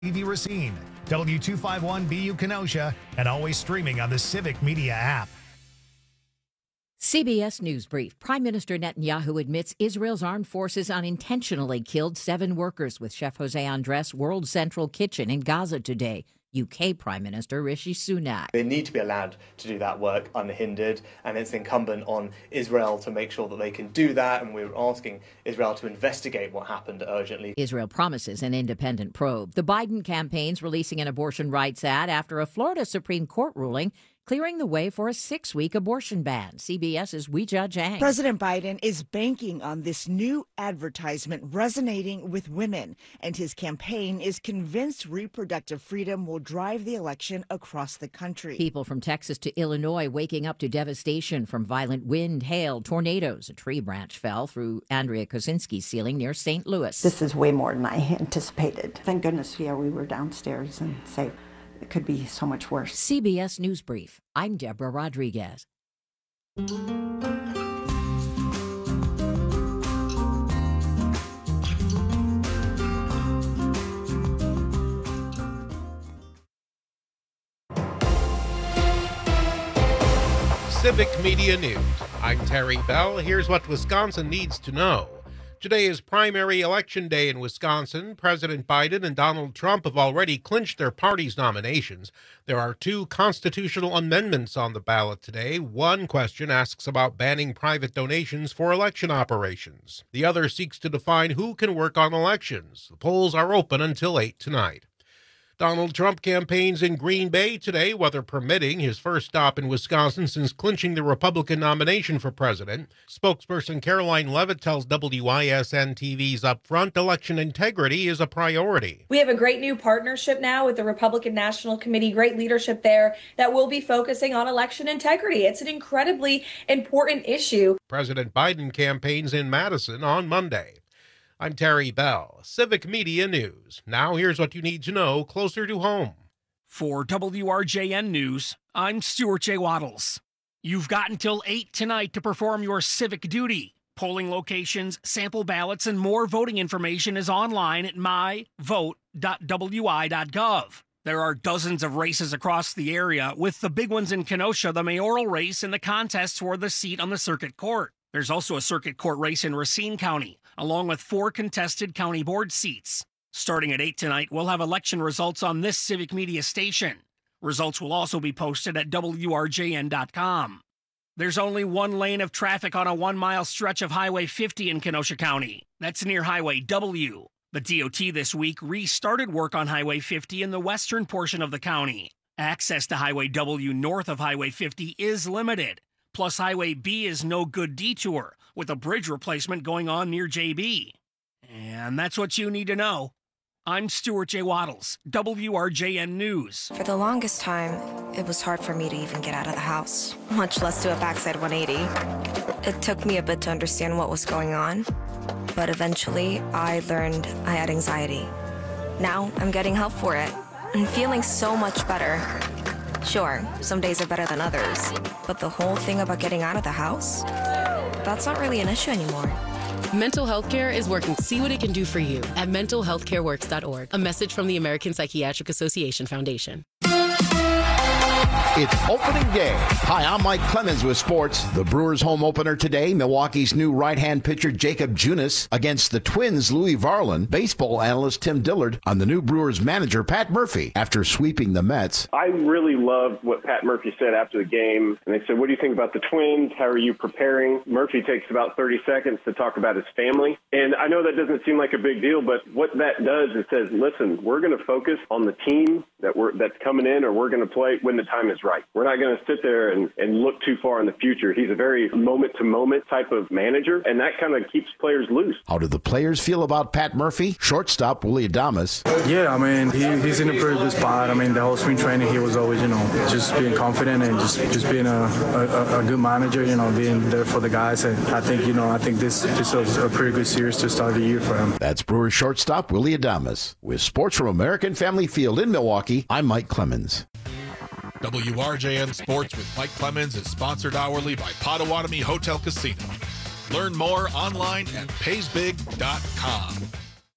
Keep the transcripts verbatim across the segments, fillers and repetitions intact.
T V Racine, W two fifty-one B U Kenosha, and always streaming on the Civic Media app. C B S News Brief. Prime Minister Netanyahu admits Israel's armed forces unintentionally killed seven workers with Chef Jose Andres' World Central Kitchen in Gaza today. U K Prime Minister Rishi Sunak. They need to be allowed to do that work unhindered, and it's incumbent on Israel to make sure that they can do that, and we're asking Israel to investigate what happened urgently. Israel promises an independent probe. The Biden campaign's releasing an abortion rights ad after a Florida Supreme Court ruling clearing the way for a six-week abortion ban. CBS's Weijia Zhang. President Biden is banking on this new advertisement resonating with women, and his campaign is convinced reproductive freedom will drive the election across the country. People from Texas to Illinois waking up to devastation from violent wind, hail, tornadoes. A tree branch fell through Andrea Kosinski's ceiling near Saint Louis. This is way more than I anticipated. Thank goodness, yeah, we were downstairs and safe. It could be so much worse. C B S News Brief. I'm Deborah Rodriguez. Civic Media News. I'm Terry Bell. Here's what Wisconsin needs to know. Today is primary election day in Wisconsin. President Biden and Donald Trump have already clinched their party's nominations. There are two constitutional amendments on the ballot today. One question asks about banning private donations for election operations. The other seeks to define who can work on elections. The polls are open until eight tonight. Donald Trump campaigns in Green Bay today, weather permitting, his first stop in Wisconsin since clinching the Republican nomination for president. Spokesperson Caroline Levitt tells W I S N T V's Upfront election integrity is a priority. We have a great new partnership now with the Republican National Committee, great leadership there that will be focusing on election integrity. It's an incredibly important issue. President Biden campaigns in Madison on Monday. I'm Terry Bell, Civic Media News. Now here's what you need to know closer to home. For W R J N News, I'm Stuart J. Waddles. You've got until eight tonight to perform your civic duty. Polling locations, sample ballots, and more voting information is online at my vote dot w i dot gov. There are dozens of races across the area, with the big ones in Kenosha, the mayoral race, and the contest for the seat on the circuit court. There's also a circuit court race in Racine County, along with four contested county board seats. Starting at eight tonight, we'll have election results on this Civic Media station. Results will also be posted at W R J N dot com. There's only one lane of traffic on a one-mile stretch of Highway fifty in Kenosha County. That's near Highway W. The D O T this week restarted work on Highway fifty in the western portion of the county. Access to Highway W north of Highway fifty is limited. Plus, Highway B is no good detour, with a bridge replacement going on near J B. And that's what you need to know. I'm Stuart J. Waddles, W R J N News. For the longest time, it was hard for me to even get out of the house, much less do a backside one eighty. It took me a bit to understand what was going on, but eventually I learned I had anxiety. Now I'm getting help for it and feeling so much better. Sure, some days are better than others, but the whole thing about getting out of the house, that's not really an issue anymore. Mental health care is working to see what it can do for you at mental health care works dot org. A message from the American Psychiatric Association Foundation. It's opening day. Hi, I'm Mike Clemens with sports. The Brewers' home opener today, Milwaukee's new right-hand pitcher Jacob Junis against the Twins' Louis Varland. Baseball analyst Tim Dillard on the new Brewers manager Pat Murphy after sweeping the Mets. I really loved what Pat Murphy said after the game. And they said, what do you think about the Twins? How are you preparing? Murphy takes about thirty seconds to talk about his family. And I know that doesn't seem like a big deal, but what that does is says, listen, we're going to focus on the team that we're that's coming in, or we're going to play when the time is right. We're not going to sit there and, and look too far in the future. He's a very moment-to-moment type of manager, and that kind of keeps players loose. How do the players feel about Pat Murphy? Shortstop Willie Adames. Yeah, I mean, he, he's in a pretty good spot. I mean, the whole spring training, he was always, you know, just being confident and just, just being a, a, a good manager, you know, being there for the guys. And I think, you know, I think this, this was a pretty good series to start the year for him. That's Brewers shortstop Willie Adames. With sports from American Family Field in Milwaukee, I'm Mike Clemens. W R J N Sports with Mike Clemens is sponsored hourly by Potawatomi Hotel Casino. Learn more online at pays big dot com.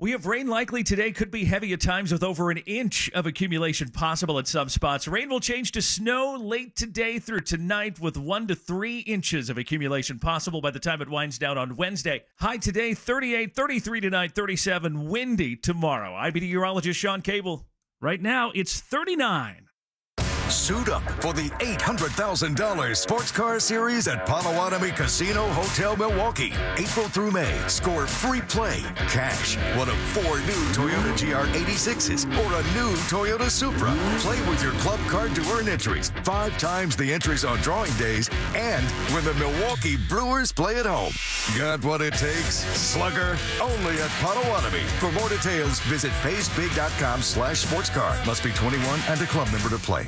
We have rain likely today. Could be heavy at times with over an inch of accumulation possible at some spots. Rain will change to snow late today through tonight with one to three inches of accumulation possible by the time it winds down on Wednesday. High today, thirty-eight, thirty-three tonight, thirty-seven. Windy tomorrow. I B meteorologist Sean Cable. Right now, it's thirty-nine. Suit up for the eight hundred thousand dollars Sports Car Series at Potawatomi Casino Hotel Milwaukee. April through May, score free play, cash, one of four new Toyota G R eighty-sixes, or a new Toyota Supra. Play with your club card to earn entries, five times the entries on drawing days, and when the Milwaukee Brewers play at home. Got what it takes? Slugger, only at Potawatomi. For more details, visit paysbig.com slash sports car. Must be twenty-one and a club member to play.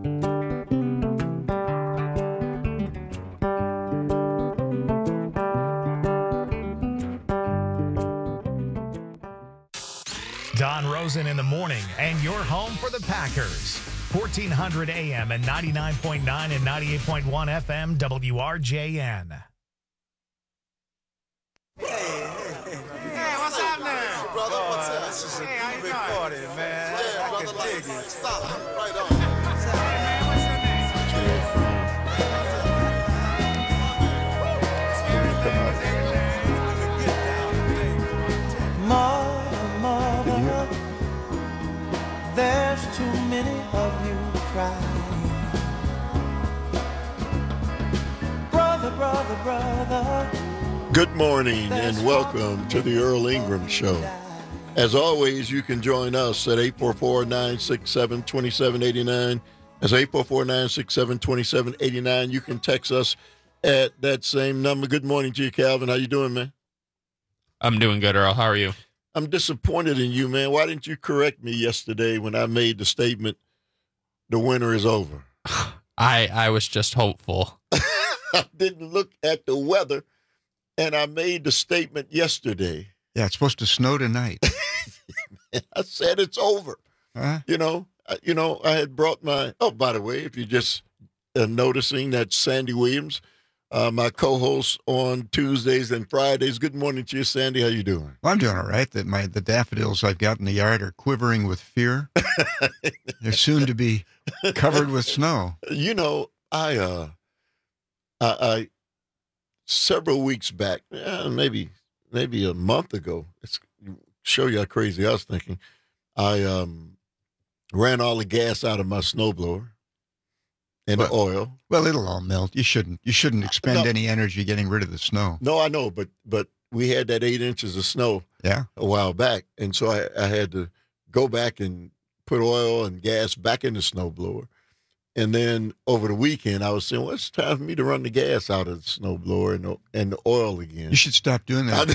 Don Rosen in the morning, and you're home for the Packers. fourteen hundred A M and ninety-nine point nine and ninety-eight point one F M W R J N. Hey, hey, hey. Hey, what's up now? Brother, what's up? This is a hey, big party, man. Yeah, I brother, can dig it. Solid. Right on. Hey, man, what's your name? Mother, mother, there's too many of you crying. Brother, brother, brother. Good morning and welcome to the Earl Ingram Show. As always, you can join us at eight four four, nine six seven, two seven eight nine. That's eight four four, nine six seven, two seven eight nine. You can text us at that same number. Good morning to you, Calvin. How you doing, man? I'm doing good, Earl. How are you? I'm disappointed in you, man. Why didn't you correct me yesterday when I made the statement, the winter is over? I I was just hopeful. I didn't look at the weather. And I made the statement yesterday. Yeah, it's supposed to snow tonight. I said it's over. Huh? You know, I, you know, I had brought my. Oh, by the way, if you're just uh, noticing, that Sandy Williams, uh, my co-host on Tuesdays and Fridays. Good morning to you, Sandy. How you doing? Well, I'm doing all right. That my the daffodils I've got in the yard are quivering with fear. They're soon to be covered with snow. You know, I, uh, I. I several weeks back, uh, maybe maybe a month ago, it's show you how crazy I was thinking. I um, ran all the gas out of my snowblower and well, the oil. Well, it'll all melt. You shouldn't. You shouldn't expend no, any energy getting rid of the snow. No, I know, but but we had that eight inches of snow. Yeah. A while back, and so I, I had to go back and put oil and gas back in the snowblower. And then over the weekend, I was saying, well, it's time for me to run the gas out of the snowblower and the, and the oil again. You should stop doing that.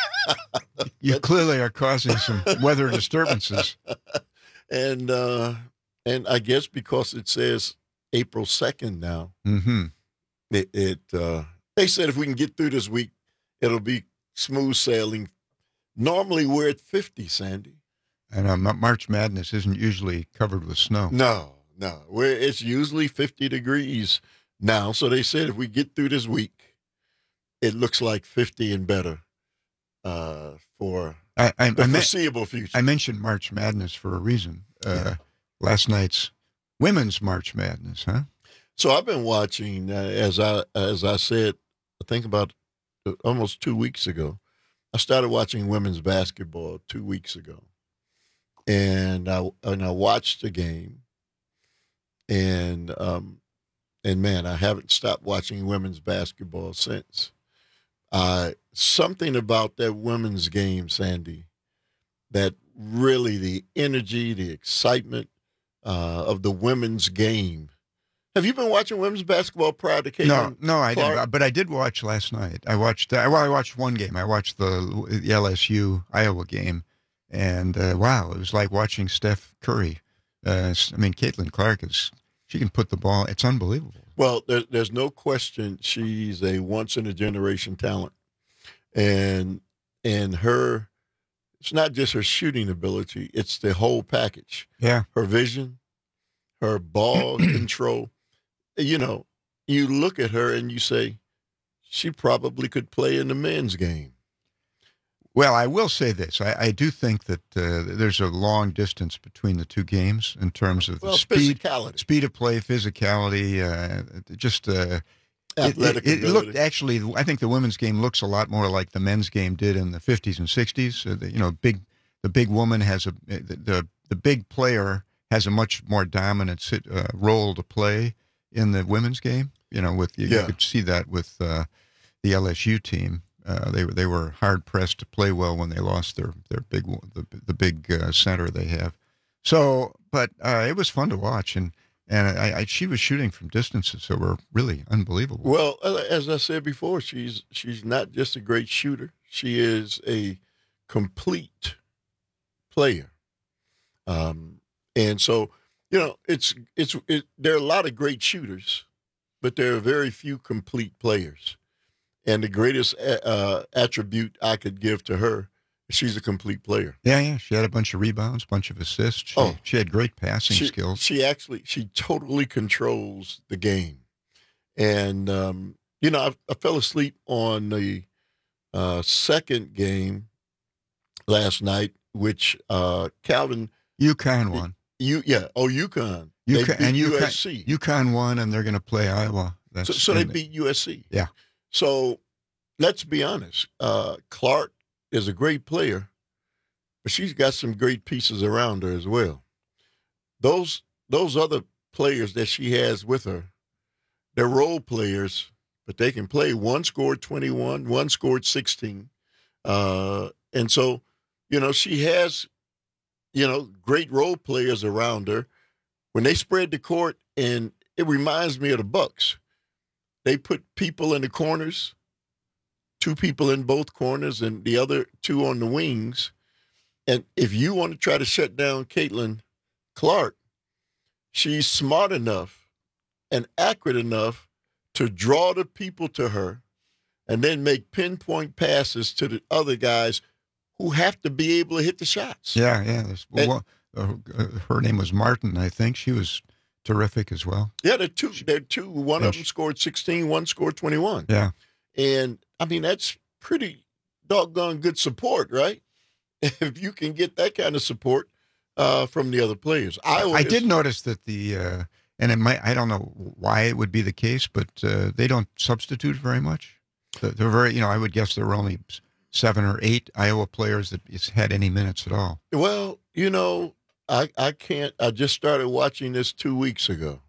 You clearly are causing some weather disturbances. And uh, and I guess because it says April second now, mm-hmm. it, it uh, they said if we can get through this week, it'll be smooth sailing. Normally we're at fifty, Sandy. And uh, March Madness isn't usually covered with snow. No. No, where it's usually fifty degrees now. So they said if we get through this week, it looks like fifty and better uh, for I, I, the I foreseeable me- future. I mentioned March Madness for a reason. Uh, yeah. Last night's women's March Madness, huh? So I've been watching, uh, as I as I said, I think about almost two weeks ago. I started watching women's basketball two weeks ago, and I and I watched the game. And, um, and man, I haven't stopped watching women's basketball since. Uh, something about that women's game, Sandy, that really the energy, the excitement uh, of the women's game. Have you been watching women's basketball prior to Caitlin No, no, I Clark? didn't. But I did watch last night. I watched. Uh, well, I watched one game. I watched the, the L S U Iowa game, and uh, wow, it was like watching Steph Curry. Uh, I mean, Caitlin Clark is, she can put the ball. It's unbelievable. Well, there, there's no question she's a once-in-a-generation talent. And and her, it's not just her shooting ability, it's the whole package. Yeah. Her vision, her ball control. You know, you look at her and you say, she probably could play in the men's game. Well, I will say this. I, I do think that uh, there's a long distance between the two games in terms of the Well, speed, physicality. speed of play, physicality, uh, just uh, it, Athletic it, it looked ability. actually. I think the women's game looks a lot more like the men's game did in the fifties and sixties. Uh, the, you know, big the big woman has a the the, the big player has a much more dominant sit, uh, role to play in the women's game. You know, with you, Yeah. you could see that with uh, the L S U team. Uh, they were they were hard pressed to play well when they lost their their big the the big uh, center they have. So, but uh, it was fun to watch, and and I, I, she was shooting from distances that were really unbelievable. Well, uh, as I said before, she's she's not just a great shooter. She is a complete player. Um, and so, you know, it's it's it, there are a lot of great shooters, but there are very few complete players. And the greatest uh, attribute I could give to her, she's a complete player. Yeah, yeah. She had a bunch of rebounds, bunch of assists. She, Oh. she had great passing She, skills. she actually, she totally controls the game. And, um, you know, I, I fell asleep on the uh, second game last night, which uh, Calvin. UConn won. You, yeah. Oh, UConn. They UConn, beat and U UConn, S C. UConn won, and they're going to play Iowa. That's, So, so they and- beat U S C. Yeah. So let's be honest. Uh, Clark is a great player, but she's got some great pieces around her as well. Those those other players that she has with her, they're role players, but they can play. One scored twenty-one, one scored sixteen. Uh, and so, you know, she has, you know, great role players around her. When they spread the court, and it reminds me of the Bucks. They put people in the corners, two people in both corners, and the other two on the wings. And if you want to try to shut down Caitlin Clark, she's smart enough and accurate enough to draw the people to her and then make pinpoint passes to the other guys who have to be able to hit the shots. Yeah, yeah. there's- Well, uh, uh, her name was Martin, I think. She was terrific as well. Yeah, they're two. They're two. One Yeah, of them scored sixteen, one scored twenty-one. Yeah. And, I mean, that's pretty doggone good support, right? If you can get that kind of support uh, from the other players. Iowa I is- did notice that the, uh, and it might, I don't know why it would be the case, but uh, they don't substitute very much. They're they're very, you know, I would guess there were only seven or eight Iowa players that had any minutes at all. Well, you know, I, I can't, I just started watching this two weeks ago.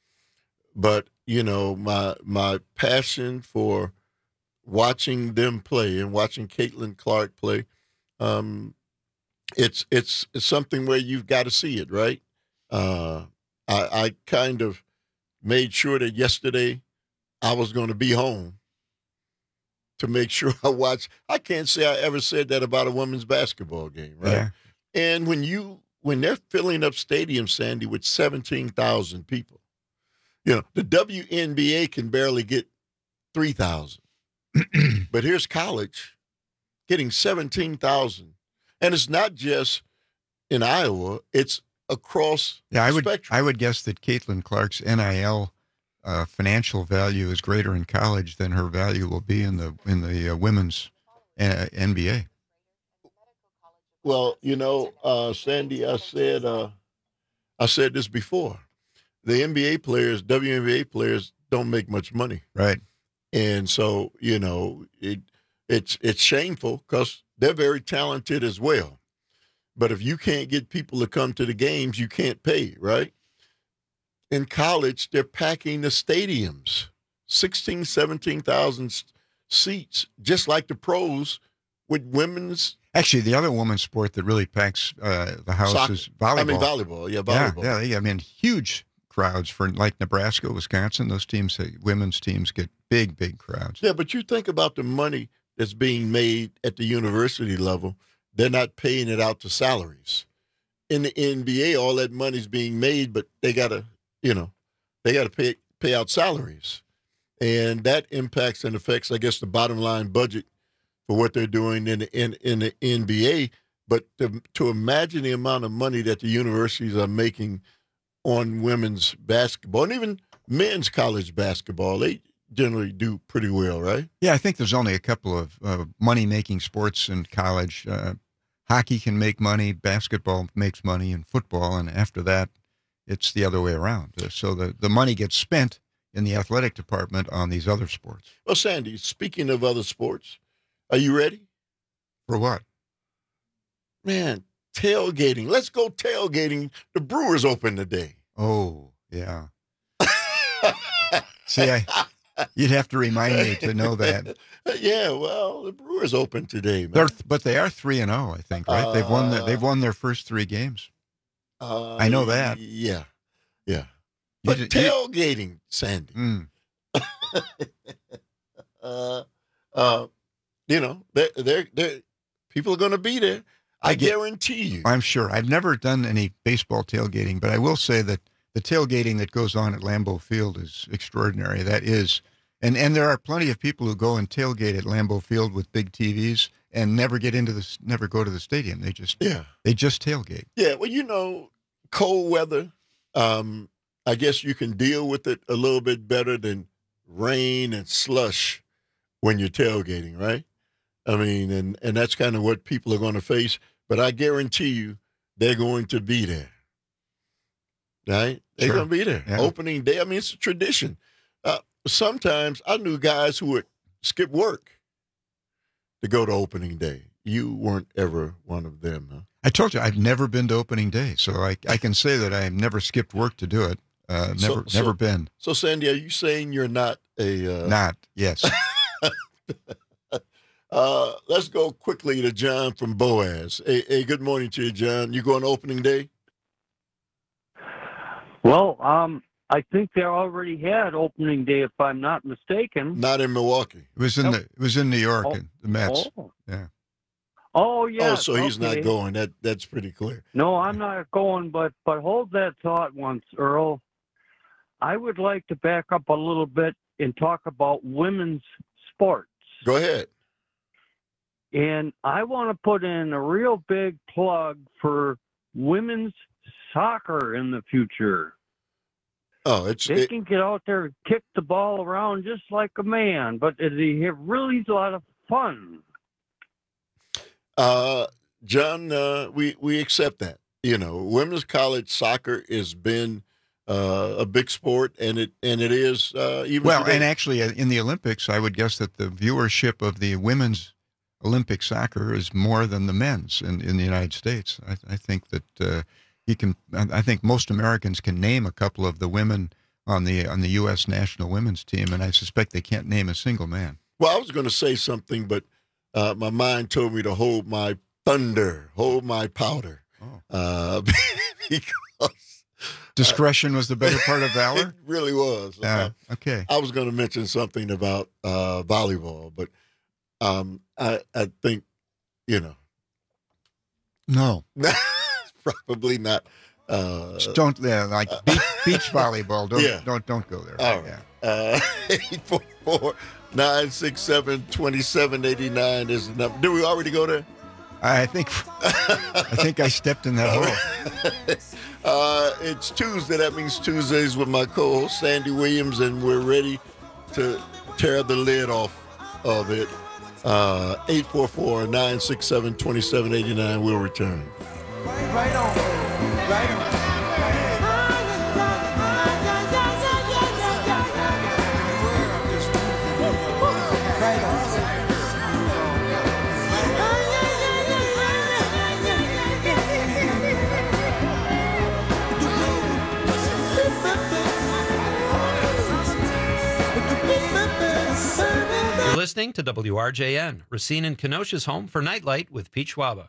But, you know, my my passion for watching them play and watching Caitlin Clark play, um, it's, it's it's something where you've got to see it, right? Uh, I, I kind of made sure that yesterday I was going to be home to make sure I watched. I can't say I ever said that about a women's basketball game, right? Yeah. And when you when they're filling up stadiums, Sandy, with seventeen thousand people, you know, the W N B A can barely get three thousand. But here's college getting seventeen thousand. And it's not just in Iowa, it's across Yeah, I the would, spectrum. I would guess that Caitlin Clark's N I L uh, financial value is greater in college than her value will be in the in the uh, women's uh, N B A. Well, you know, uh, Sandy, I said uh, I said this before. The N B A players, W N B A players, don't make much money, Right. and so you know it it's it's shameful because they're very talented as well. But if you can't get people to come to the games, you can't pay, right? In college, they're packing the stadiums, sixteen, seventeen thousand seats, just like the pros with women's Actually, the other women's sport that really packs uh, the house soccer. is volleyball. I mean, volleyball. Yeah, volleyball. Yeah, yeah, I mean, huge crowds for like Nebraska, Wisconsin. Those teams, uh, women's teams, get big, big crowds. Yeah, but you think about the money that's being made at the university level. They're not paying it out to salaries. In the N B A, all that money's being made, but they gotta, you know, they gotta pay pay out salaries, and that impacts and affects, I guess, the bottom line budget for what they're doing in the in, in the N B A. But to, to imagine the amount of money that the universities are making on women's basketball and even men's college basketball, they generally do pretty well, right? Yeah, I think there's only a couple of uh, money-making sports in college. Uh, hockey can make money, basketball makes money, and football, and after that, it's the other way around. Uh, so the, the money gets spent in the athletic department on these other sports. Well, Sandy, speaking of other sports, are you ready? For what? Man, tailgating. Let's go tailgating. The Brewers open today. Oh, yeah. See, I, you'd have to remind me to know that. Yeah, well, the Brewers open today, man. They're, but they are three and zero, I think, right? Uh, they've won. The, they've won their first three games. Uh, I know that. Yeah, yeah. But you, tailgating, you, Sandy. Mm. uh, uh, you know, they're, they're, they're, people are going to be there. I, I get, guarantee you. I'm sure. I've never done any baseball tailgating, but I will say that the tailgating that goes on at Lambeau Field is extraordinary. That is, and, and there are plenty of people who go and tailgate at Lambeau Field with big T Vs and never get into the, never go to the stadium. They just, yeah, they just tailgate. Yeah, well, you know, cold weather. Um, I guess you can deal with it a little bit better than rain and slush when you're tailgating, right? I mean, and, and that's kind of what people are going to face. But I guarantee you, they're going to be there. Right? They're Sure. going to be there. Yeah. Opening day. I mean, it's a tradition. Uh, sometimes I knew guys who would skip work to go to opening day. You weren't ever one of them, huh? I told you I've never been to opening day, so I, I can say that I have never skipped work to do it. Uh, never, So- so- never been. So, Sandy, are you saying you're not a... Uh, Not, yes. uh, let's go quickly to John from Boaz. Hey, hey, good morning to you, John. You going to opening day? Well, um, I think they already had opening day, if I'm not mistaken. Not in Milwaukee. It was in the, it was in New York, Oh, and the Mets. oh. Yeah. Oh, yeah. Oh, so he's not going. That That's pretty clear. No, I'm not going, but but hold that thought once, Earl. I would like to back up a little bit and talk about women's sports. Go ahead. And I want to put in a real big plug for women's soccer in the future. Oh, it's They it, can get out there and kick the ball around just like a man, but they have really a lot of fun. uh, John. Uh, we we accept that. You know, women's college soccer has been uh, a big sport, and it and it is uh, even Well, today. and actually, uh, in the Olympics, I would guess that the viewership of the women's Olympic soccer is more than the men's in, in the United States. I, I think that uh, you can. I think most Americans can name a couple of the women on the on the U S national women's team, and I suspect they can't name a single man. Well, I was going to say something, but uh, my mind told me to hold my thunder, hold my powder, oh. uh, because discretion was the better part of it valor. really was. Yeah. Uh, Okay. I was going to mention something about uh, volleyball, but um, I, I think, you know, No. probably not. Uh, Just don't yeah, like beach, beach volleyball. Don't Yeah. don't don't go there. All right. Uh, eight four four, nine six seven, two seven eight nine is the number. Did we already go there? I think I think I stepped in that hole. uh, it's Tuesday. That means Tuesdays with my co-host Sandy Williams, and we're ready to tear the lid off of it. Uh, eight four four, nine six seven, two seven eight nine. We'll return. Right on. Right on. You're listening to W R J N, Racine and Kenosha's home for Nightlight with Pete Schwaba.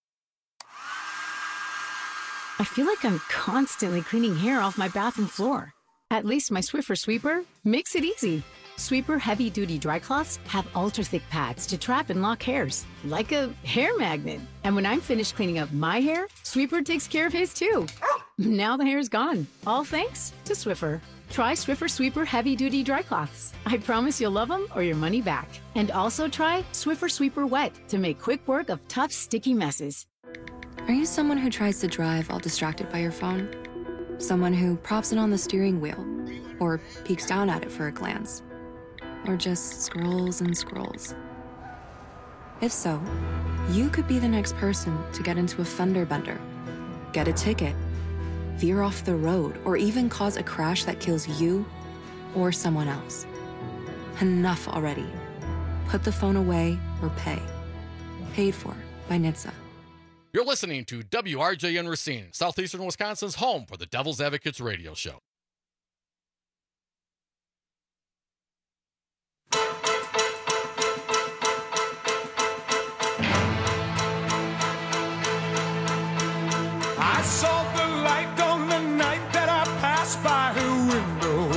I feel like I'm constantly cleaning hair off my bathroom floor. At least my Swiffer Sweeper makes it easy. Sweeper heavy-duty dry cloths have ultra-thick pads to trap and lock hairs, like a hair magnet. And when I'm finished cleaning up my hair, Sweeper takes care of his too. Now the hair's gone, all thanks to Swiffer. Try Swiffer Sweeper heavy-duty dry cloths. I promise you'll love them or your money back. And also try Swiffer Sweeper Wet to make quick work of tough, sticky messes. Are you someone who tries to drive while distracted by your phone? Someone who props it on the steering wheel or peeks down at it for a glance? or just scrolls and scrolls? If so, you could be the next person to get into a fender bender, get a ticket, veer off the road, or even cause a crash that kills you or someone else. Enough already. Put the phone away or pay. Paid for by N H T S A. You're listening to W R J N Racine, Southeastern Wisconsin's home for the Devil's Advocates radio show. I saw the light on the night that I passed by her window.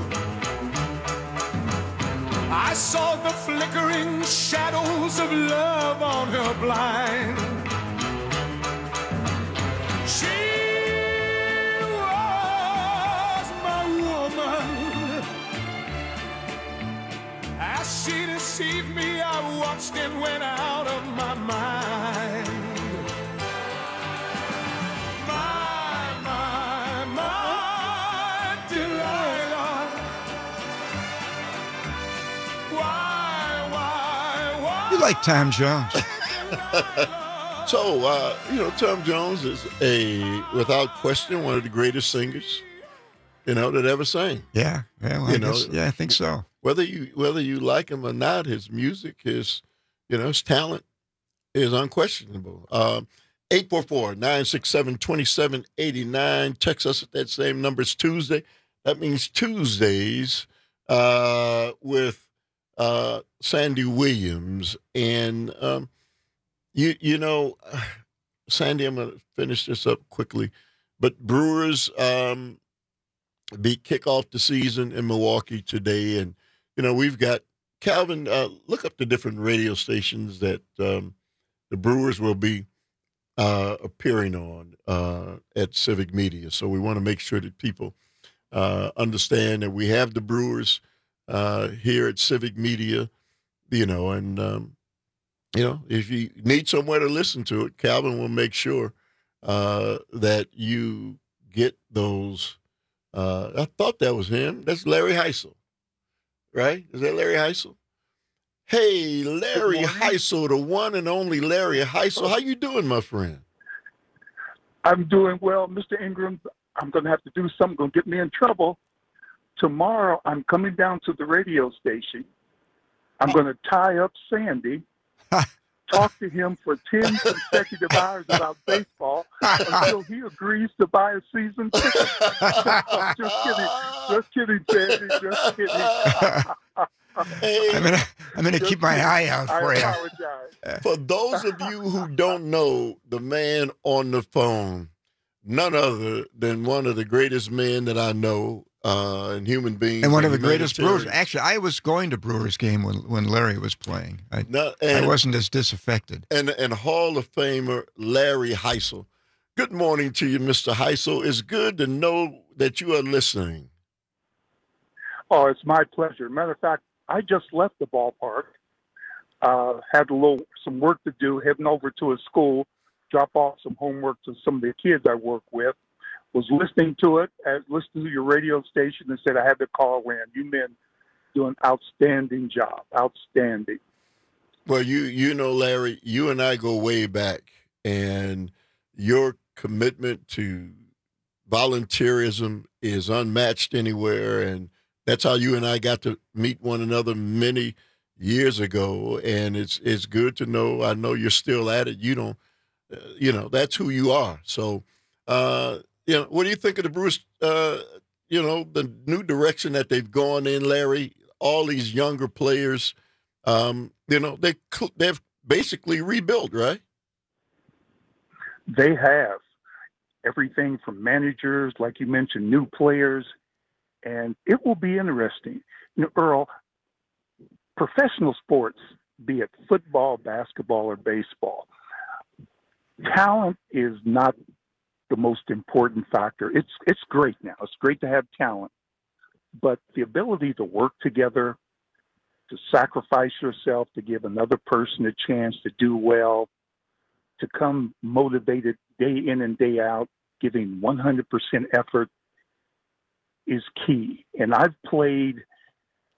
I saw the flickering shadows of love on her blind. She was my woman. As she deceived me, I watched and went out of my mind. You like Tom Jones. So, uh, you know, Tom Jones is a, without question, one of the greatest singers, you know, that ever sang. Yeah, yeah, well, you I know, guess, yeah, I think so. Whether you whether you like him or not, his music, his, you know, his talent is unquestionable. Um, eight four four, nine six seven, two seven eight nine. Text us at that same number. It's Tuesday. That means Tuesdays uh, with uh, Sandy Williams. And, um, you you know, Sandy, I'm going to finish this up quickly. But Brewers um, be kick off the season in Milwaukee today. And, you know, we've got, Calvin, uh, look up the different radio stations that um, the Brewers will be uh, appearing on uh, at Civic Media. So we want to make sure that people uh, understand that we have the Brewers uh, here at Civic Media, you know, and, um, you know, if you need somewhere to listen to it, Calvin will make sure uh, that you get those. Uh, I thought that was him. That's Larry Heisel, right? Is that Larry Heisel? Hey, Larry Heisel, the one and only Larry Heisel. How you doing, my friend? I'm doing well, Mister Ingram. I'm going to have to do something going to get me in trouble. Tomorrow, I'm coming down to the radio station. I'm going to tie up Sandy, talk to him for ten consecutive hours about baseball until he agrees to buy a season ticket. Just kidding. Just kidding, Sandy. Just kidding. Hey, I'm gonna, I'm gonna keep my eye out for I you. apologize. For those of you who don't know the man on the phone, none other than one of the greatest men that I know, uh, and human beings. And one of the greatest Brewers. humanitarians. Actually, I was going to Brewers game when, when Larry was playing. I, No, I and- wasn't as disaffected. And, and Hall of Famer Larry Heisel. Good morning to you, Mister Heisel. It's good to know that you are listening. Oh, it's my pleasure. Matter of fact, I just left the ballpark. Uh, had a little some work to do, heading over to a school, drop off some homework to some of the kids I work with. Was listening to it, as listening to your radio station, and said I had to call in. You men do an outstanding job, outstanding. Well, you you know, Larry, you and I go way back, and your commitment to volunteerism is unmatched anywhere, and that's how you and I got to meet one another many years ago, and it's it's good to know. I know you're still at it. You don't, uh, you know, that's who you are. So, uh, you know, what do you think of the Brewers? Uh, you know, the new direction that they've gone in, Larry. All these younger players, um, you know, they they've basically rebuilt, right? They have everything from managers, like you mentioned, new players, and it will be interesting. You know, Earl, professional sports, be it football, basketball, or baseball, talent is not the most important factor. It's it's great now. It's great to have talent, but the ability to work together, to sacrifice yourself, to give another person a chance to do well, to come motivated day in and day out, giving one hundred percent effort is key. And I've played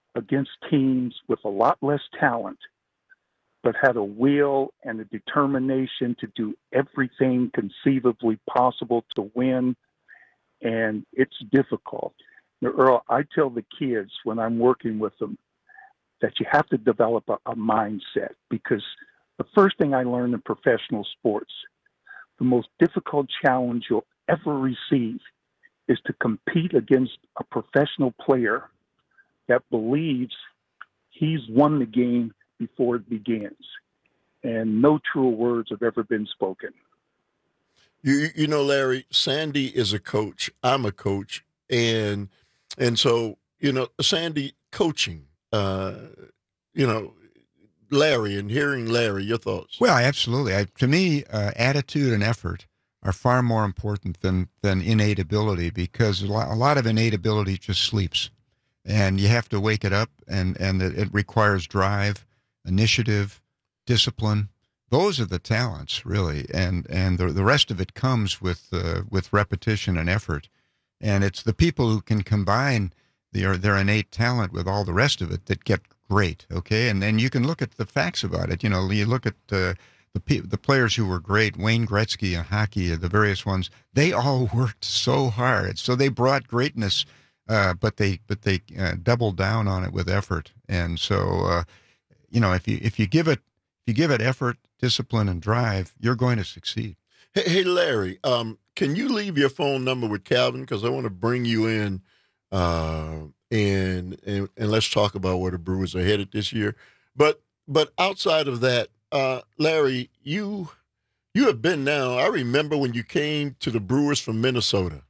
against teams with a lot less talent, but had a will and a determination to do everything conceivably possible to win. And it's difficult. Now, Earl, I tell the kids when I'm working with them that you have to develop a, a mindset, because the first thing I learned in professional sports, the most difficult challenge you'll ever receive is to compete against a professional player that believes he's won the game before it begins. And no truer words have ever been spoken. You you know, Larry, Sandy is a coach. I'm a coach. And and so, you know, Sandy, coaching, uh, you know, Larry, and hearing Larry, your thoughts. Well, absolutely. I, to me, uh, attitude and effort are far more important than, than innate ability, because a lot, a lot of innate ability just sleeps. And you have to wake it up, and, and it, it requires drive, initiative, discipline. Those are the talents, really, and and the the rest of it comes with uh, with repetition and effort. And it's the people who can combine their their innate talent with all the rest of it that get great. Okay, and then you can look at the facts about it. You know, you look at uh, the pe- the players who were great, Wayne Gretzky in hockey, the various ones. They all worked so hard, so they brought greatness, uh, but they but they uh, doubled down on it with effort. And so, uh, you know, if you if you give it if you give it effort, discipline, and drive, you're going to succeed. Hey, hey Larry, um, can you leave your phone number with Calvin? Because I want to bring you in, uh, and, and and let's talk about where the Brewers are headed this year. But but outside of that, uh, Larry, you you have been now. I remember when you came to the Brewers from Minnesota,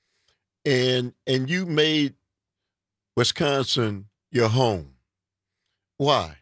and and you made Wisconsin your home. Why?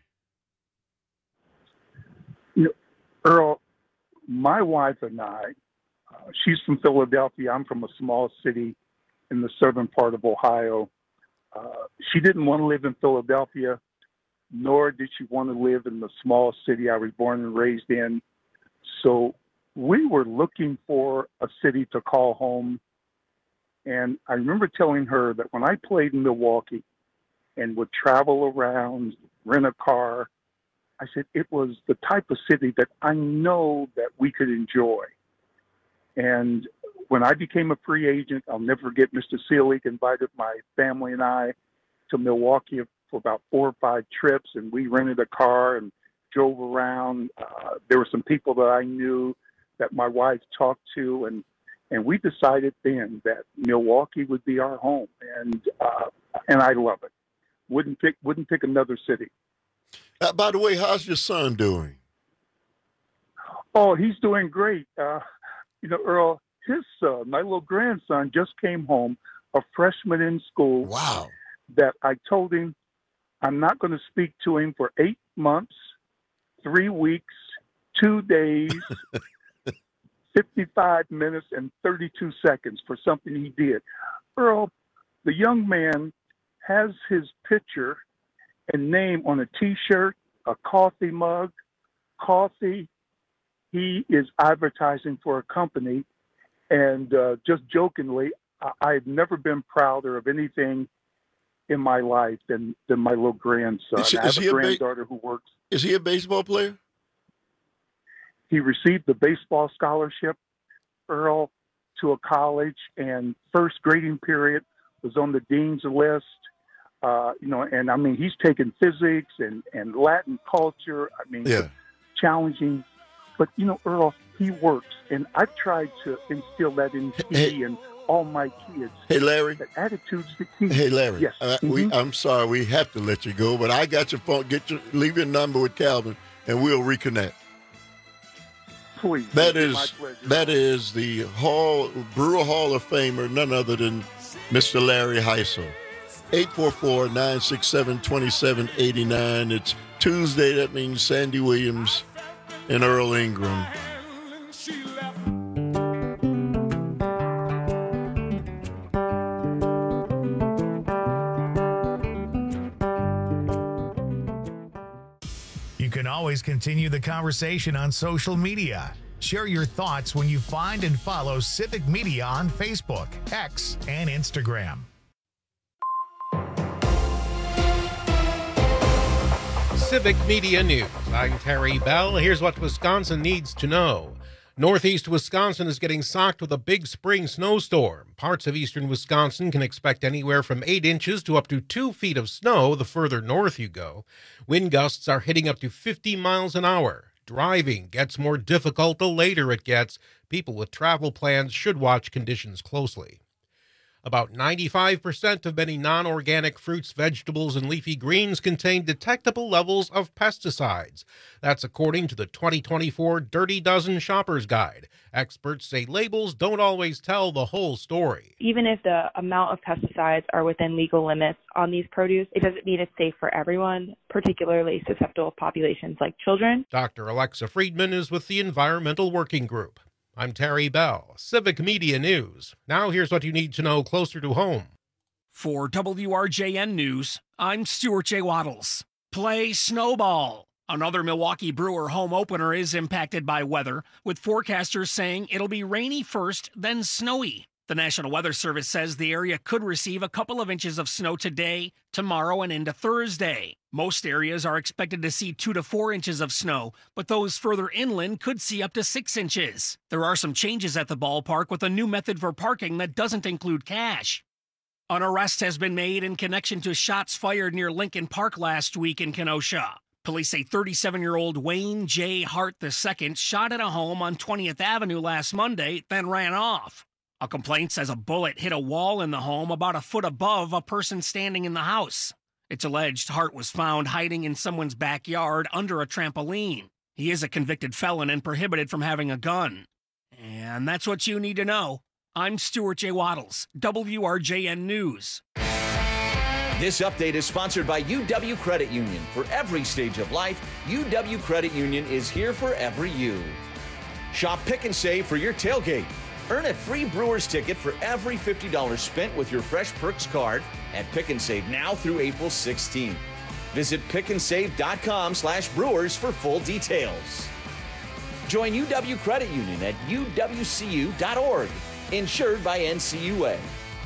Earl, my wife and I, uh, she's from Philadelphia. I'm from a small city in the southern part of Ohio. Uh, she didn't want to live in Philadelphia, nor did she want to live in the small city I was born and raised in. So we were looking for a city to call home. And I remember telling her that when I played in Milwaukee and would travel around, rent a car, I said it was the type of city that I know that we could enjoy. And when I became a free agent, I'll never forget Mister Seelig invited my family and I to Milwaukee for about four or five trips, and we rented a car and drove around. Uh, there were some people that I knew that my wife talked to, and and we decided then that Milwaukee would be our home, and uh, and I love it. Wouldn't pick wouldn't pick another city. Uh, by the way, how's your son doing? Oh, he's doing great. Uh, you know, Earl, his son, my little grandson, just came home, a freshman in school. Wow. That I told him I'm not going to speak to him for eight months, three weeks, two days, fifty-five minutes, and thirty-two seconds for something he did. Earl, the young man has his picture and name on a T-shirt, a coffee mug, coffee. He is advertising for a company, and uh, just jokingly, I- I've never been prouder of anything in my life than, than my little grandson. Is, I have is a he a granddaughter ba- who works. Is he a baseball player? He received the baseball scholarship, Earl, to a college, and first grading period was on the dean's list. Uh, you know, and I mean, he's taken physics and, and Latin culture. I mean, yeah. challenging. But, you know, Earl, he works. And I've tried to instill that in Hey. me and all my kids. Hey, Larry. That attitude's the key. Hey, Larry. Yes. Uh, Mhm. we, I'm sorry, we have to let you go, but I got your phone. Get your leave your number with Calvin, and we'll reconnect. Please. That It'd be my is pleasure. that is the Hall Brewer Hall of Famer, none other than Mister Larry Hisle. eight four four, nine six seven, two seven eight nine. It's Tuesday. That means Sandy Williams and Earl Ingram. You can always continue the conversation on social media. Share your thoughts when you find and follow Civic Media on Facebook, X, and Instagram. Civic Media News. I'm Terry Bell. Here's what Wisconsin needs to know. Northeast Wisconsin is getting socked with a big spring snowstorm. Parts of eastern Wisconsin can expect anywhere from eight inches to up to two feet of snow the further north you go. Wind gusts are hitting up to fifty miles an hour. Driving gets more difficult the later it gets. People with travel plans should watch conditions closely. About ninety-five percent of many non-organic fruits, vegetables, and leafy greens contain detectable levels of pesticides. That's according to the twenty twenty-four Dirty Dozen Shopper's Guide. Experts say labels don't always tell the whole story. Even if the amount of pesticides are within legal limits on these produce, it doesn't mean it's safe for everyone, particularly susceptible populations like children. Doctor Alexa Friedman is with the Environmental Working Group. I'm Terry Bell, Civic Media News. Now here's what you need to know closer to home. For W R J N News, I'm Stuart J. Waddles. Play Snowball. Another Milwaukee Brewer home opener is impacted by weather, with forecasters saying it'll be rainy first, then snowy. The National Weather Service says the area could receive a couple of inches of snow today, tomorrow, and into Thursday. Most areas are expected to see two to four inches of snow, but those further inland could see up to six inches. There are some changes at the ballpark with a new method for parking that doesn't include cash. An arrest has been made in connection to shots fired near Lincoln Park last week in Kenosha. Police say thirty-seven-year-old Wayne J. Hart the Second shot at a home on twentieth Avenue last Monday, then ran off. A complaint says a bullet hit a wall in the home about a foot above a person standing in the house. It's alleged Hart was found hiding in someone's backyard under a trampoline. He is a convicted felon and prohibited from having a gun. And that's what you need to know. I'm Stuart J. Waddles, W R J N News. This update is sponsored by U W Credit Union. For every stage of life, U W Credit Union is here for every you. Shop Pick and Save for your tailgate. Earn a free Brewers ticket for every fifty dollars spent with your Fresh Perks card at Pick and Save now through April sixteenth. Visit pickandsave.com slash brewers for full details. Join U W Credit Union at U W C U dot org. Insured by N C U A.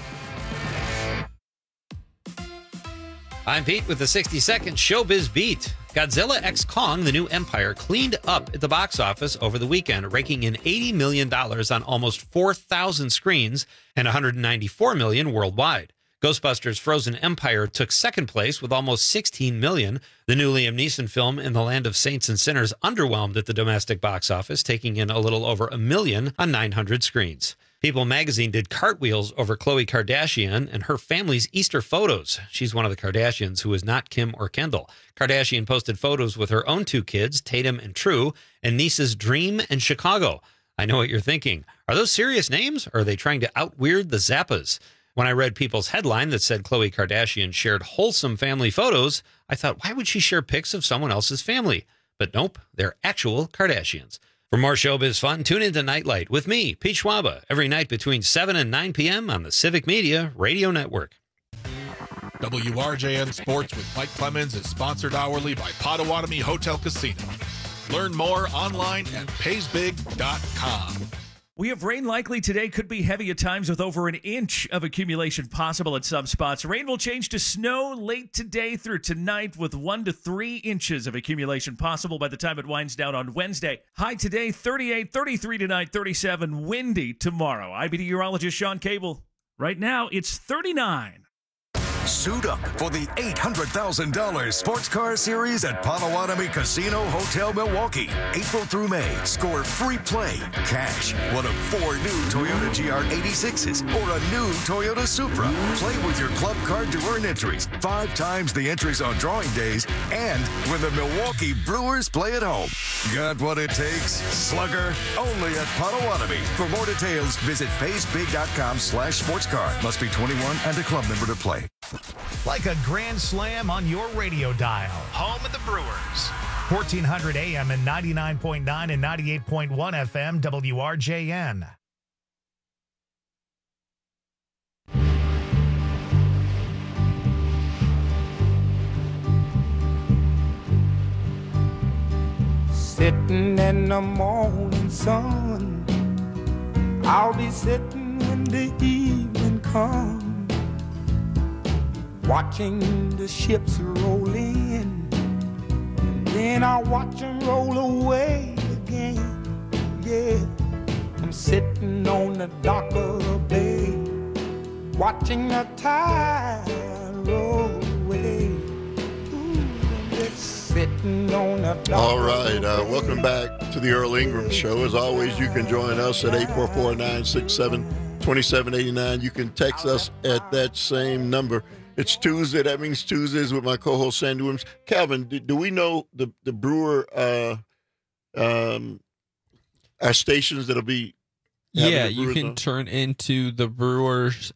I'm Pete with the sixty-second Showbiz Beat. Godzilla X Kong, the New Empire, cleaned up at the box office over the weekend, raking in eighty million dollars on almost four thousand screens and one hundred ninety-four million dollars worldwide. Ghostbusters Frozen Empire took second place with almost sixteen million dollars. The new Liam Neeson film In the Land of Saints and Sinners underwhelmed at the domestic box office, taking in a little over a million on nine hundred screens. People magazine did cartwheels over Khloe Kardashian and her family's Easter photos. She's one of the Kardashians who is not Kim or Kendall. Kardashian posted photos with her own two kids, Tatum and True, and nieces Dream and Chicago. I know what you're thinking. Are those serious names, or are they trying to out-weird the Zappas? When I read People's headline that said Khloe Kardashian shared wholesome family photos, I thought, why would she share pics of someone else's family? But nope, they're actual Kardashians. For more showbiz fun, tune into Nightlight with me, Pete Schwaba, every night between seven and nine p.m. on the Civic Media Radio Network. W R J N Sports with Mike Clemens is sponsored hourly by Potawatomi Hotel Casino. Learn more online at pays big dot com. We have rain likely today. Could be heavy at times with over an inch of accumulation possible at some spots. Rain will change to snow late today through tonight with one to three inches of accumulation possible by the time it winds down on Wednesday. High today, thirty-eight, thirty-three tonight, thirty-seven, windy tomorrow. I B D urologist Sean Cable. Right now, it's thirty-nine. Suit up for the eight hundred thousand dollars Sports Car Series at Potawatomi Casino Hotel Milwaukee. April through May, score free play, cash, one of four new Toyota G R eighty-sixes or a new Toyota Supra. Play with your club card to earn entries, five times the entries on drawing days, and when the Milwaukee Brewers play at home. Got what it takes? Slugger, only at Potawatomi. For more details, visit pays big dot com slash sports car. Must be twenty-one and a club member to play. Like a grand slam on your radio dial. Home of the Brewers. fourteen hundred A M and ninety-nine point nine and ninety-eight point one F M W R J N. Sitting in the morning sun, I'll be sitting when the evening comes, watching the ships roll in Then I watch them roll away again. Yeah, I'm sitting on the dock of the bay, watching the tide roll away. Ooh, I'm just sitting on the dock. All right, uh, welcome back to the Earl Ingram Show. As always, you can join us at eight four four, nine six seven, two seven eight nine. You can text us at that same number. It's Tuesday. That means Tuesdays with my co-host Sandy Williams. Calvin, do, do we know the the Brewer uh, um, our stations that'll be? Yeah, you can on? turn into the Brewers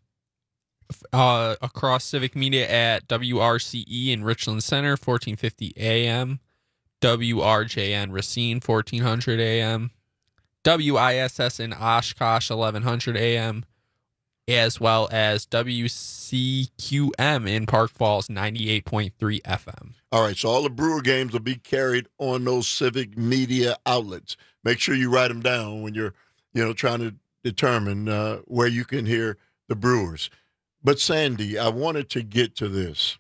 uh, across Civic Media at W R C E in Richland Center, fourteen fifty A M, W R J N Racine, fourteen hundred A M, W I S S in Oshkosh, eleven hundred A M, as well as W C Q M in Park Falls, ninety-eight point three F M. All right, so all the Brewer games will be carried on those Civic Media outlets. Make sure you write them down when you're, you know, trying to determine uh, where you can hear the Brewers. But, Sandy, I wanted to get to this.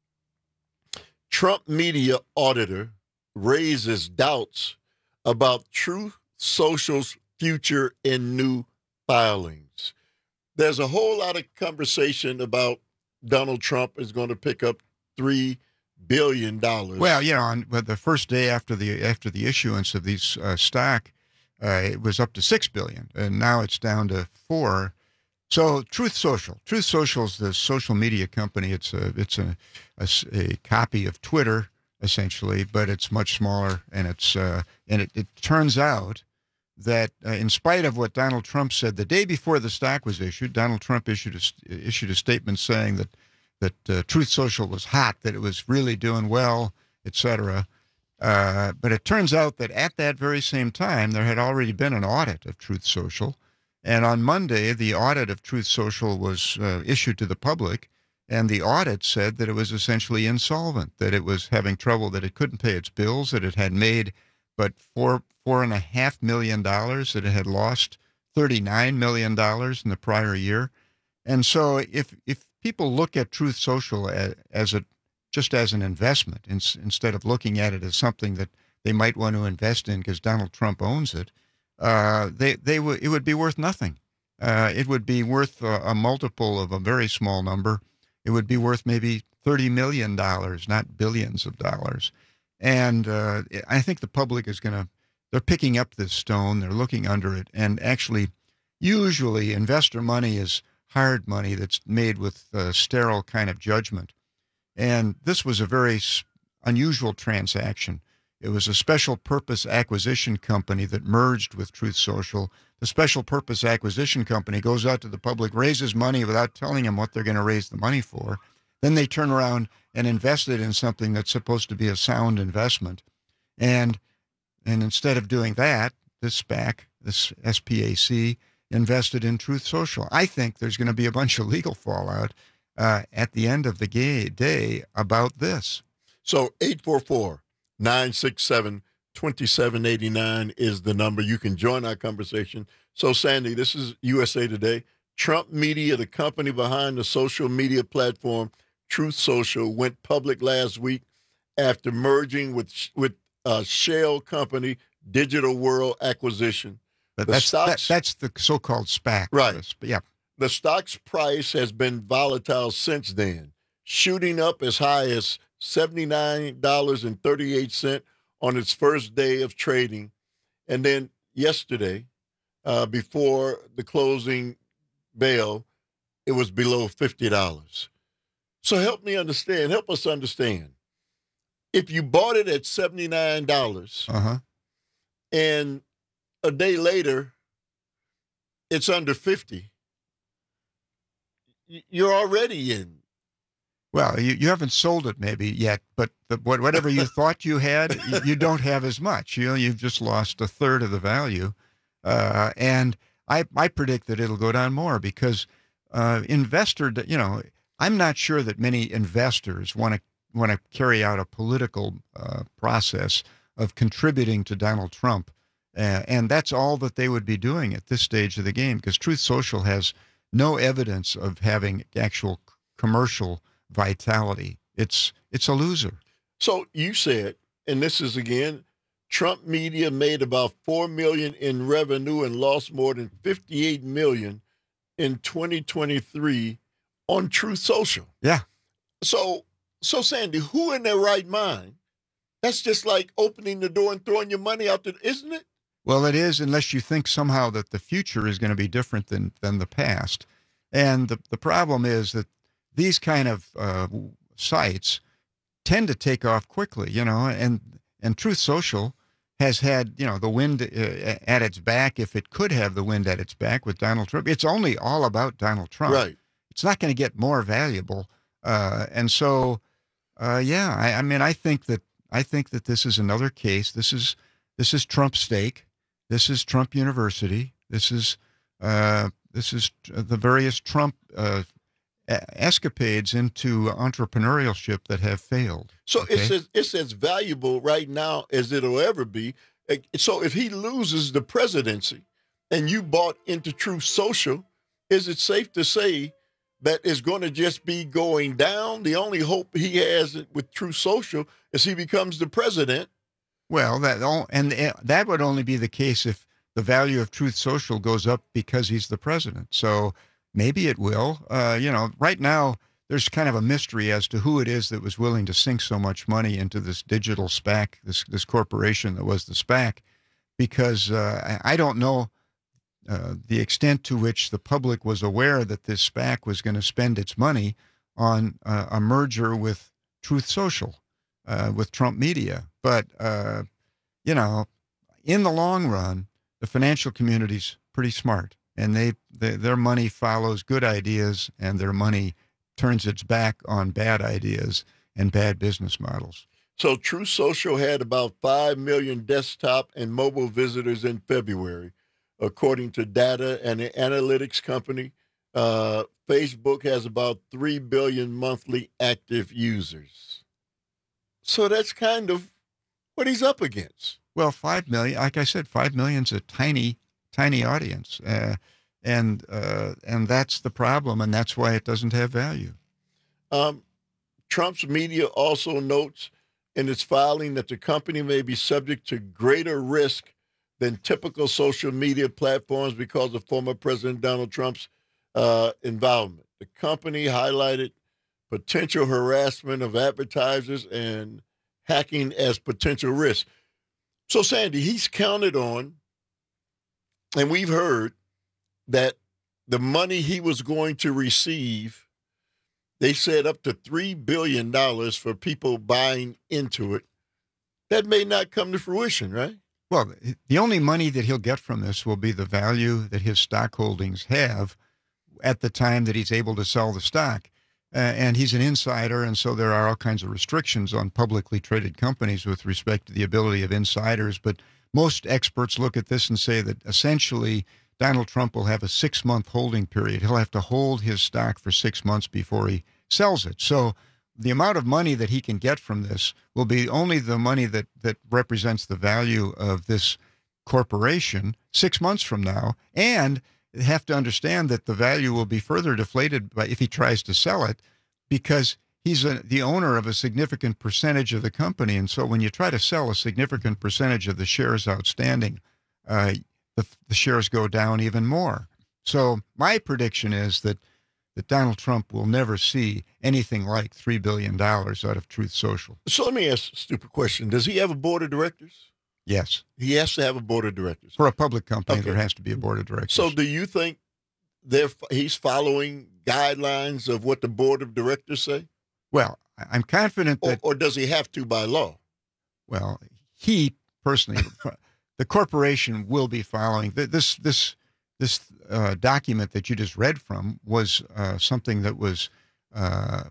Trump media auditor raises doubts about Truth Social's future in new filings. There's a whole lot of conversation about Donald Trump is going to pick up three billion dollars. Well, you know, on the first day after the after the issuance of these uh, stock, uh, it was up to six billion dollars, and now it's down to four. So, Truth Social, Truth Social is the social media company. It's a it's a, a, a copy of Twitter essentially, but it's much smaller, and it's uh, and it, it turns out that uh, in spite of what Donald Trump said the day before the stock was issued, Donald Trump issued a, issued a statement saying that that uh, Truth Social was hot, that it was really doing well, et cetera. Uh, but it turns out that at that very same time, there had already been an audit of Truth Social. And on Monday, the audit of Truth Social was uh, issued to the public, and the audit said that it was essentially insolvent, that it was having trouble, that it couldn't pay its bills, that it had made but four four and a half million dollars, that it had lost thirty-nine million dollars in the prior year. And so if if people look at Truth Social as, as a just as an investment in, instead of looking at it as something that they might want to invest in because Donald Trump owns it, uh, they they w- it would be worth nothing. Uh, it would be worth a, a multiple of a very small number. It would be worth maybe thirty million dollars, not billions of dollars. And uh, I think the public is going to, they're picking up this stone, they're looking under it, and actually, usually investor money is hard money that's made with uh, sterile kind of judgment. And this was a very unusual transaction. It was a special purpose acquisition company that merged with Truth Social. The special purpose acquisition company goes out to the public, raises money without telling them what they're going to raise the money for. Then they turn around and invest it in something that's supposed to be a sound investment. And and instead of doing that, this SPAC, this S P A C, invested in Truth Social. I think there's going to be a bunch of legal fallout uh, at the end of the gay day about this. So eight four four, nine six seven, two seven eight nine is the number. You can join our conversation. So, Sandy, this is U S A Today. Trump Media, the company behind the social media platform Truth Social, went public last week after merging with with uh, shell company Digital World Acquisition. But that's, stocks, that, that's the so-called SPAC. Right. Yeah. The stock's price has been volatile since then, shooting up as high as seventy-nine dollars and thirty-eight cents on its first day of trading. And then yesterday, uh, before the closing bell, it was below fifty dollars. So help me understand, help us understand. If you bought it at seventy-nine dollars uh-huh. and a day later it's under fifty, you're already in. Well, you, you haven't sold it maybe yet, but the, whatever you thought you had, you, you don't have as much. You know, you've just lost a third of the value. Uh, and I, I predict that it'll go down more because uh, investor, you know, I'm not sure that many investors want to want to carry out a political uh, process of contributing to Donald Trump. Uh, and that's all that they would be doing at this stage of the game because Truth Social has no evidence of having actual commercial vitality. It's it's a loser. So you said and this is again, Trump media made about four million dollars in revenue and lost more than fifty-eight million dollars in twenty twenty-three on Truth Social. Yeah. So, so Sandy, who in their right mind? That's just like opening the door and throwing your money out there, isn't it? Well, it is, unless you think somehow that the future is going to be different than, than the past. And the, the problem is that these kind of uh, sites tend to take off quickly, you know, and, and Truth Social has had, you know, the wind uh, at its back, if it could have the wind at its back with Donald Trump. It's only all about Donald Trump. Right. It's not going to get more valuable. Uh, and so, uh, yeah, I, I mean, I think that I think that this is another case. This is this is Trump Steak. This is Trump University. This is uh, this is the various Trump uh, escapades into entrepreneurship that have failed. So okay? it's as, it's as valuable right now as it'll ever be. So if he loses the presidency and you bought into Truth Social, is it safe to say that it's going to just be going down? The only hope he has with Truth Social is he becomes the president. Well, that all, and that would only be the case if the value of Truth Social goes up because he's the president. So maybe it will. Uh, you know, right now there's kind of a mystery as to who it is that was willing to sink so much money into this digital SPAC, this this corporation that was the SPAC, because uh, I don't know uh, the extent to which the public was aware that this SPAC was going to spend its money on uh, a merger with Truth Social, uh, with Trump Media. But, uh, you know, in the long run, the financial community's pretty smart, and they, they their money follows good ideas, and their money turns its back on bad ideas and bad business models. So Truth Social had about five million desktop and mobile visitors in February, according to data and an analytics company. Uh, Facebook has about three billion monthly active users. So that's kind of what he's up against. Well, five million, like I said, five million's a tiny, tiny audience. Uh, and uh, and that's the problem, and that's why it doesn't have value. Um, Trump's media also notes in its filing that the company may be subject to greater risk than typical social media platforms because of former President Donald Trump's uh, involvement. The company highlighted potential harassment of advertisers and hacking as potential risks. So, Sandy, he's counted on, and we've heard that the money he was going to receive, they said up to three billion dollars for people buying into it. That may not come to fruition, right? Well, the only money that he'll get from this will be the value that his stock holdings have at the time that he's able to sell the stock. Uh, and he's an insider, and so there are all kinds of restrictions on publicly traded companies with respect to the ability of insiders. But most experts look at this and say that essentially Donald Trump will have a six-month holding period. He'll have to hold his stock for six months before he sells it. So the amount of money that he can get from this will be only the money that, that represents the value of this corporation six months from now. And you have to understand that the value will be further deflated by if he tries to sell it, because he's a, the owner of a significant percentage of the company. And so when you try to sell a significant percentage of the shares outstanding, uh, the, the shares go down even more. So my prediction is that, that Donald Trump will never see anything like three billion dollars out of Truth Social. So let me ask a stupid question. Does he have a board of directors? Yes. He has to have a board of directors. For a public company, Okay. there has to be a board of directors. So do you think they're, he's following guidelines of what the board of directors say? Well, I'm confident that... Or, or does he have to by law? Well, he personally, the corporation will be following. This this this uh, document that you just read from was uh, something that was uh,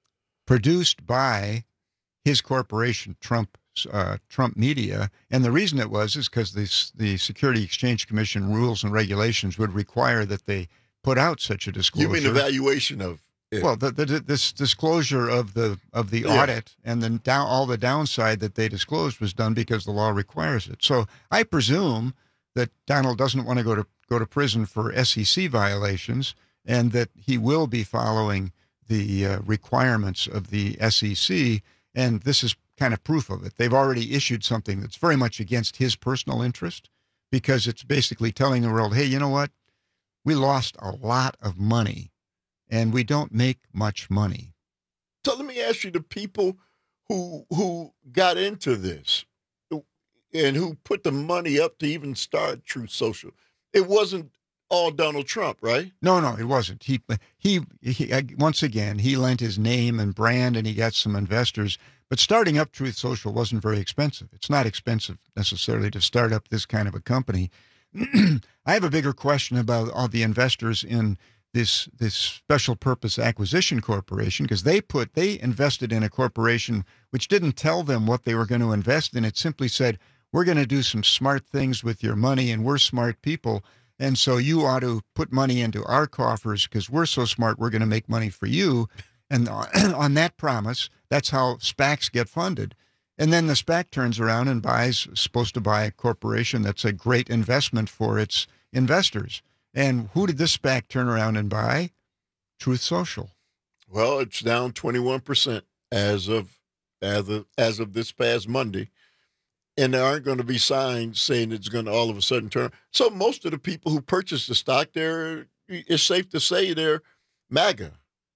produced by his corporation, Trump uh, Trump Media, and the reason it was is because the the Security Exchange Commission rules and regulations would require that they put out such a disclosure. You mean evaluation of it? Well, the, the, this disclosure of the of the Yeah. audit and then down all the downside that they disclosed was done because the law requires it. So I presume that Donald doesn't want to go to go to prison for S E C violations, and that he will be following the uh, requirements of the S E C. And this is kind of proof of it. They've already issued something that's very much against his personal interest, because it's basically telling the world, hey, you know what? We lost a lot of money, and we don't make much money. So let me ask you, the people who who got into this and who put the money up to even start Truth Social, it wasn't all Donald Trump, right? No, no, it wasn't. He, he, he, once again, he lent his name and brand, and he got some investors. But starting up Truth Social wasn't very expensive. It's not expensive necessarily to start up this kind of a company. I have a bigger question about all the investors in this this special purpose acquisition corporation, because they put they invested in a corporation which didn't tell them what they were going to invest in. It simply said, we're going to do some smart things with your money, and we're smart people. And so you ought to put money into our coffers because we're so smart, we're going to make money for you. And on that promise, that's how SPACs get funded. And then the SPAC turns around and buys, supposed to buy a corporation that's a great investment for its investors. And who did this SPAC turn around and buy? Truth Social. Well, it's down twenty-one percent as of, as of, as of this past Monday. And there aren't going to be signs saying it's going to all of a sudden turn. So most of the people who purchased the stock there, it's safe to say they're MAGA.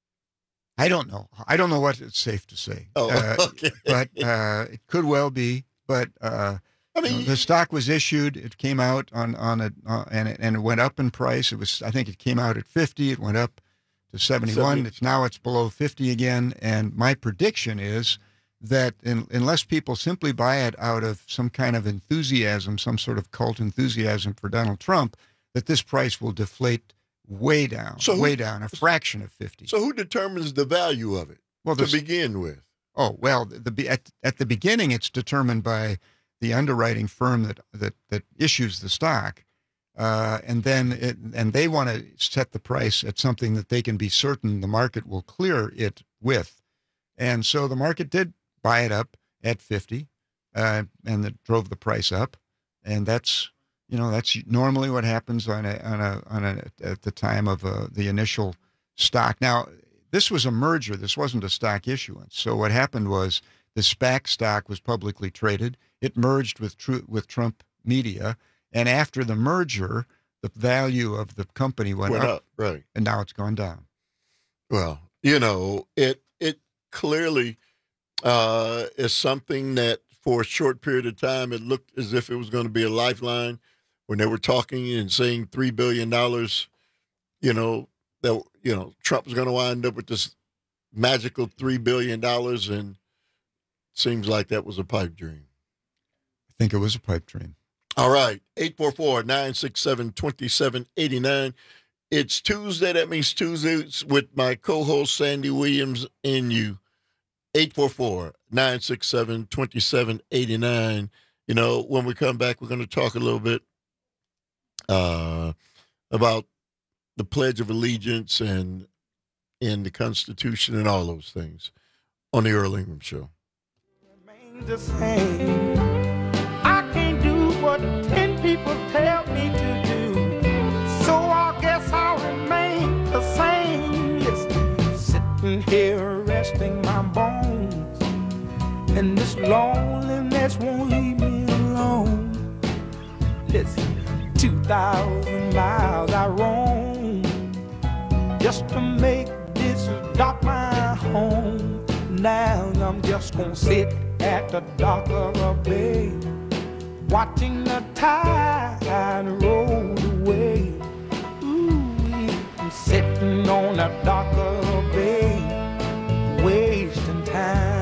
I don't know. I don't know what it's safe to say. Oh, uh, okay. But uh, it could well be. But uh, I mean, you know, the stock was issued. It came out on on a uh, and it, and it went up in price. It was I think it came out at fifty. It went up to seventy-one. seventy. It's now it's below fifty again. And my prediction is that in, unless people simply buy it out of some kind of enthusiasm, some sort of cult enthusiasm for Donald Trump, that this price will deflate way down, so way who, down, a fraction of fifty. So who determines the value of it well, to begin with? Oh, well, the, the at, at the beginning, it's determined by the underwriting firm that that, that issues the stock. Uh, and then it, and they want to set the price at something that they can be certain the market will clear it with. And so the market did buy it up at fifty, uh, and that drove the price up. And that's, you know, that's normally what happens on a, on a, on a, at the time of uh, the initial stock. Now, this was a merger. This wasn't a stock issuance. So what happened was the SPAC stock was publicly traded. It merged with Tru- with Trump Media. And after the merger, the value of the company went, went up, up, right? And now it's gone down. Well, you know, it it clearly uh, is something that for a short period of time, it looked as if it was going to be a lifeline when they were talking and saying three billion dollars, you know, that, you know, Trump was going to wind up with this magical three billion dollars, and it seems like that was a pipe dream. I think it was a pipe dream. All right, eight four four, nine six seven, two seven eight nine. It's Tuesday. That means Tuesdays with my co-host Sandy Williams and you. eight four four, nine six seven, two seven eight nine. You know, when we come back, we're going to talk a little bit uh, about the Pledge of Allegiance and and the Constitution and all those things on the Earl Ingram Show. The same. I can't do what ten people tell me to do, so I guess I'll remain the same. Yes, sitting here resting my bones, and this loneliness won't leave me alone. Listen, two thousand miles I roam just to make this dock my home. Now I'm just gonna sit at the dock of a bay, watching the tide roll away. Ooh, I'm sitting on the dock of a bay, wasting time.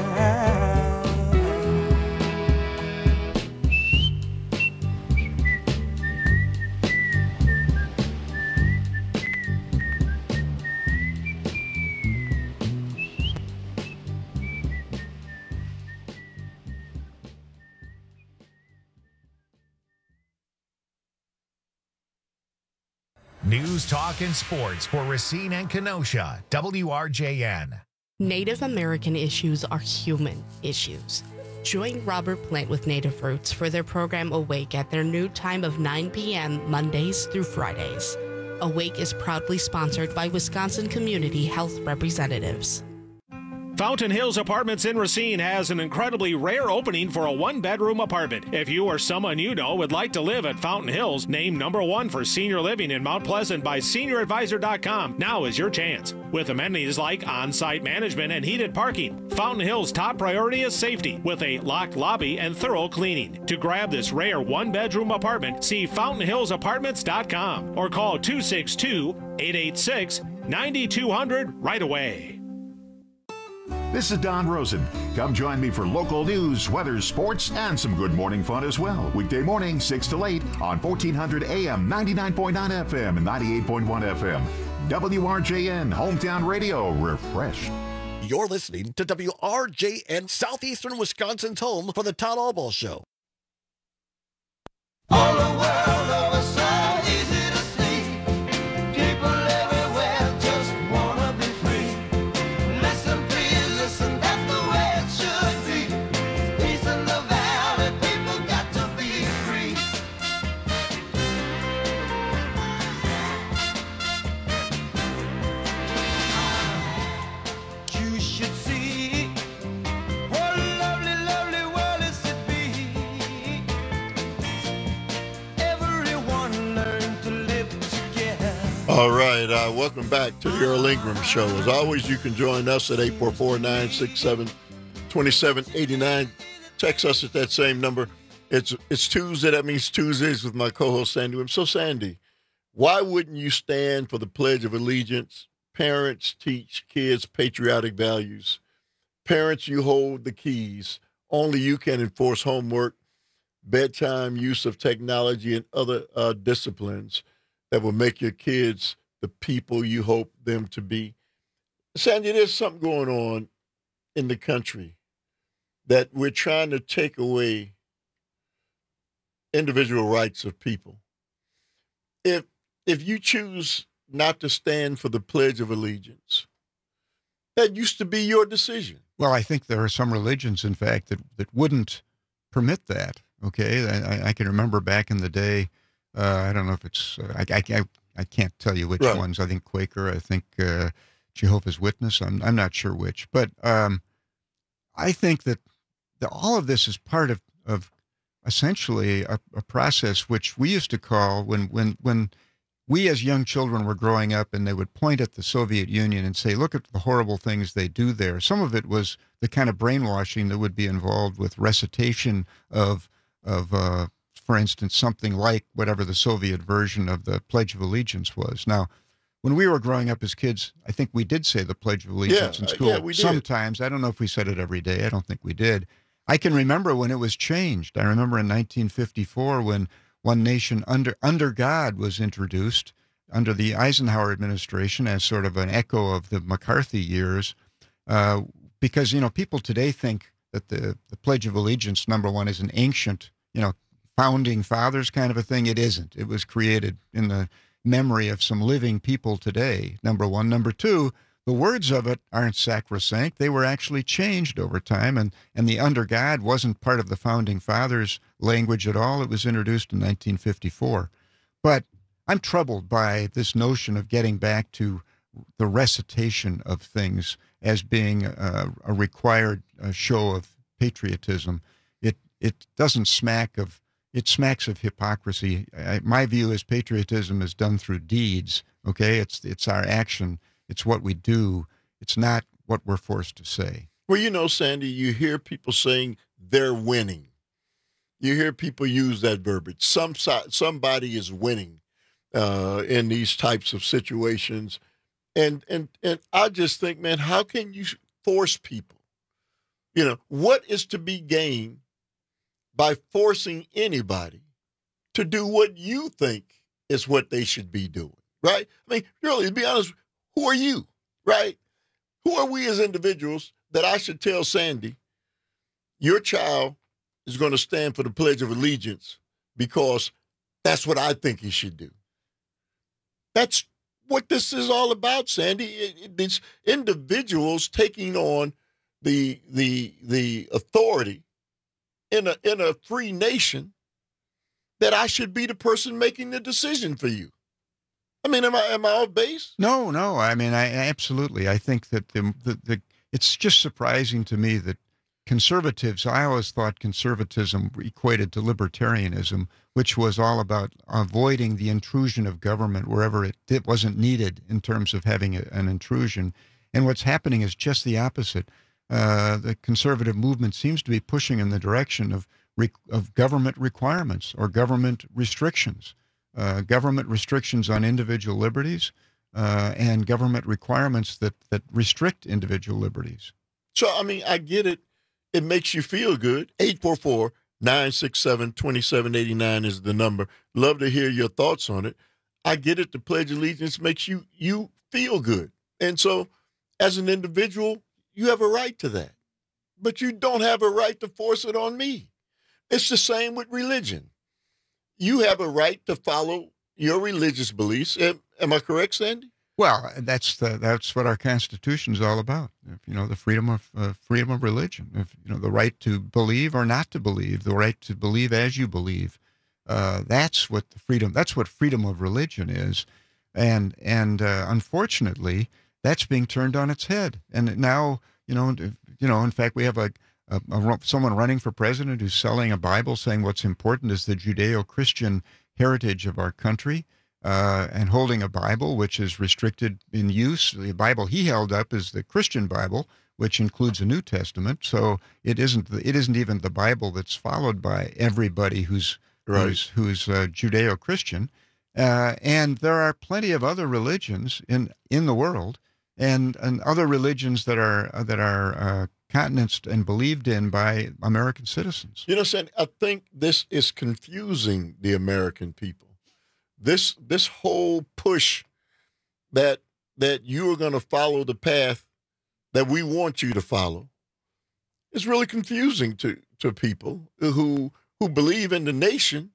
News, talk, and sports for Racine and Kenosha. W R J N. Native American issues are human issues. Join Robert Plant with Native Roots for their program Awake at their new time of nine p.m. Mondays through Fridays. Awake is proudly sponsored by Wisconsin Community Health Representatives. Fountain Hills Apartments in Racine has an incredibly rare opening for a one-bedroom apartment. If you or someone you know would like to live at Fountain Hills, named number one for senior living in Mount Pleasant by senior advisor dot com, now is your chance. With amenities like on-site management and heated parking, Fountain Hills' top priority is safety, with a locked lobby and thorough cleaning. To grab this rare one-bedroom apartment, see fountain hills apartments dot com or call two six two, eight eight six, nine two zero zero right away. This is Don Rosen. Come join me for local news, weather, sports, and some good morning fun as well. Weekday morning, six to eight on fourteen hundred A M, ninety-nine point nine F M, and ninety-eight point one F M. W R J N, Hometown Radio, refreshed. You're listening to W R J N, Southeastern Wisconsin's home for the Todd Albaugh Show. All the world over so easy to see. People everywhere just wanna be free. Listen, please, listen, that's the way it should be. Peace in the valley, people got to be free. You should see what a lovely, lovely world is to be. Everyone learn to live together. All right, uh, welcome back to the Earl Ingram Show. As always, you can join us at eight four four, nine six seven, two seven eight nine. Text us at that same number. It's it's Tuesday. That means Tuesdays with my co-host, Sandy Wim. So, Sandy, why wouldn't you stand for the Pledge of Allegiance? Parents teach kids patriotic values. Parents, you hold the keys. Only you can enforce homework, bedtime, use of technology, and other uh, disciplines that will make your kids the people you hope them to be. Sandy, there's something going on in the country that we're trying to take away individual rights of people. If if you choose not to stand for the Pledge of Allegiance, that used to be your decision. Well, I think there are some religions, in fact, that, that wouldn't permit that. Okay, I, I can remember back in the day. Uh, I don't know if it's. Uh, I, I I can't tell you which Right. ones. I think Quaker. I think uh, Jehovah's Witness. I'm I'm not sure which, but um, I think that the, all of this is part of of essentially a, a process which we used to call when when when we as young children were growing up, and they would point at the Soviet Union and say, "Look at the horrible things they do there." Some of it was the kind of brainwashing that would be involved with recitation of of. Uh, For instance, something like whatever the Soviet version of the Pledge of Allegiance was. Now, when we were growing up as kids, I think we did say the Pledge of Allegiance Yeah, in uh, school. yeah, we did. Sometimes. I don't know if we said it every day. I don't think we did. I can remember when it was changed. I remember in nineteen fifty-four when One Nation Under Under God was introduced under the Eisenhower administration as sort of an echo of the McCarthy years. Uh, because, you know, people today think that the, the Pledge of Allegiance, number one, is an ancient, you know, founding fathers kind of a thing. It isn't. It was created in the memory of some living people today, number one. Number two, the words of it aren't sacrosanct. They were actually changed over time, and, and the under God wasn't part of the founding fathers' language at all. It was introduced in nineteen fifty-four. But I'm troubled by this notion of getting back to the recitation of things as being a, a required uh, show of patriotism. It it doesn't smack of It smacks of hypocrisy. I, my view is patriotism is done through deeds. Okay, it's it's our action. It's what we do. It's not what we're forced to say. Well, you know, Sandy, you hear people saying they're winning. You hear people use that verbiage. Some si- somebody is winning uh, in these types of situations, and and and I just think, man, how can you force people? You know, what is to be gained by forcing anybody to do what you think is what they should be doing, right? I mean, really, to be honest, who are you, right? Who are we as individuals that I should tell Sandy, your child is going to stand for the Pledge of Allegiance because that's what I think he should do? That's what this is all about, Sandy. It, it, it's individuals taking on the the the authority in a in a free nation that I should be the person making the decision for you. I mean, am I am I off base? No, no. I mean, I absolutely. I think that the the, the it's just surprising to me that conservatives, I always thought conservatism equated to libertarianism, which was all about avoiding the intrusion of government wherever it, it wasn't needed in terms of having a, an intrusion. And what's happening is just the opposite. Uh, the conservative movement seems to be pushing in the direction of, re, of government requirements or government restrictions, uh, government restrictions on individual liberties uh, and government requirements that, that restrict individual liberties. So, I mean, I get it. It makes you feel good. eight four four, nine six seven, two seven eight nine is the number. Love to hear your thoughts on it. I get it. The Pledge of Allegiance makes you you feel good. And so as an individual, you have a right to that. But you don't have a right to force it on me. It's the same with religion. You have a right to follow your religious beliefs. Am, am I correct, Sandy? Well, that's the, that's what our Constitution is all about. If, you know, the freedom of uh, freedom of religion. If, you know, the right to believe or not to believe, the right to believe as you believe. Uh, that's what the freedom. That's what freedom of religion is, and and uh, unfortunately, that's being turned on its head. And now, you know, you know. In fact, we have a, a, a someone running for president who's selling a Bible, saying what's important is the Judeo-Christian heritage of our country. Uh, and holding a Bible, which is restricted in use. The Bible he held up is the Christian Bible, which includes a New Testament. So it isn't the, it isn't even the Bible that's followed by everybody who's right. who's, who's uh, Judeo-Christian. Uh, and there are plenty of other religions in in the world, and and other religions that are uh, that are uh, countenanced and believed in by American citizens. You know, Sandy, I think this is confusing the American people. This this whole push that that you are going to follow the path that we want you to follow is really confusing to, to people who who believe in the nation,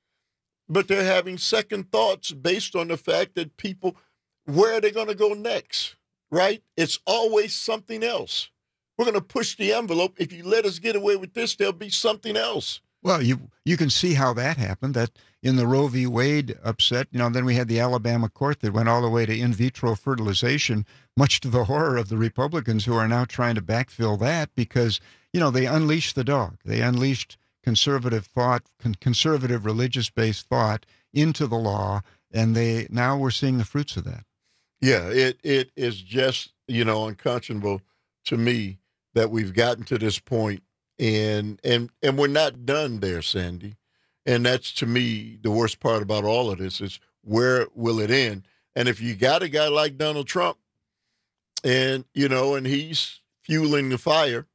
but they're having second thoughts based on the fact that people, where are they going to go next, right? It's always something else. We're going to push the envelope. If you let us get away with this, there'll be something else. Well, you you can see how that happened, that in the Roe v. Wade upset, you know, then we had the Alabama court that went all the way to in vitro fertilization, much to the horror of the Republicans who are now trying to backfill that because, you know, they unleashed the dog. They unleashed conservative thought, con- conservative religious-based thought into the law, and they now we're seeing the fruits of that. Yeah, it it is just, you know, unconscionable to me that we've gotten to this point. And and and we're not done there, Sandy. And that's, to me, the worst part about all of this is where will it end? And if you got a guy like Donald Trump and, you know, and he's fueling the fire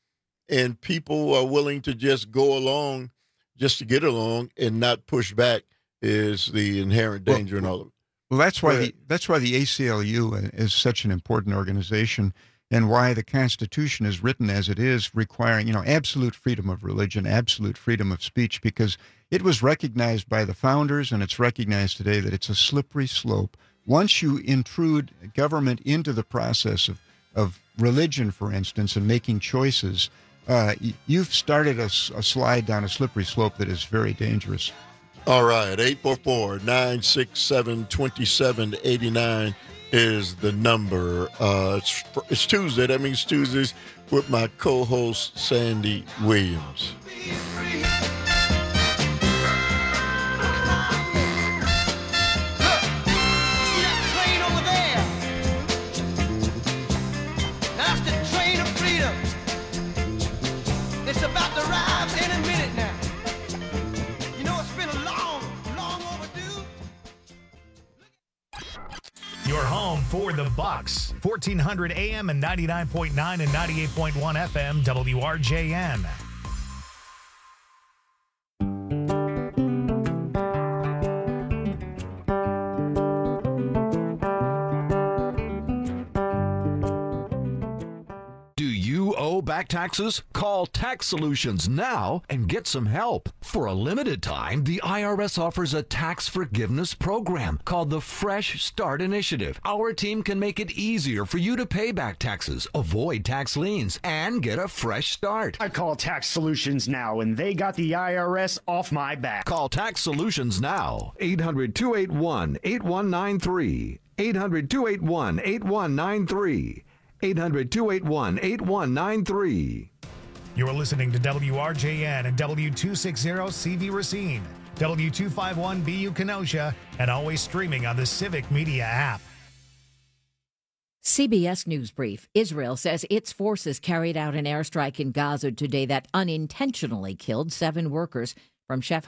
and people are willing to just go along just to get along and not push back is the inherent danger well, in all of it. Well, that's why the, that's why the A C L U is such an important organization. And why the Constitution is written as it is, requiring, you know, absolute freedom of religion, absolute freedom of speech, because it was recognized by the founders, and it's recognized today that it's a slippery slope. Once you intrude government into the process of, of religion, for instance, and making choices, uh, you've started a, a slide down a slippery slope that is very dangerous. All right, eight four four, nine six seven, two seven eight nine. Is the number. Uh, it's, it's Tuesday. That means Tuesdays with my co-host, Sandy Williams. It's about to rise any minute now. You know, it's been a long, long overdue. Your home for the Bucks. fourteen hundred A M and ninety-nine point nine and ninety-eight point one F M W R J N. Back taxes? Call Tax Solutions now and get some help. For a limited time, the I R S offers a tax forgiveness program called the Fresh Start Initiative. Our team can make it easier for you to pay back taxes, avoid tax liens, and get a fresh start. I call Tax Solutions now, and they got the I R S off my back. Call Tax Solutions now. eight hundred, two eight one, eight one nine three. eight hundred, two eight one, eight one nine three. eight hundred, two eight one, eight one nine three. You're listening to W R J N and W two sixty C V Racine, W two fifty-one B U Kenosha, and always streaming on the Civic Media app. C B S News Brief. Israel says its forces carried out an airstrike in Gaza today that unintentionally killed seven workers from Chef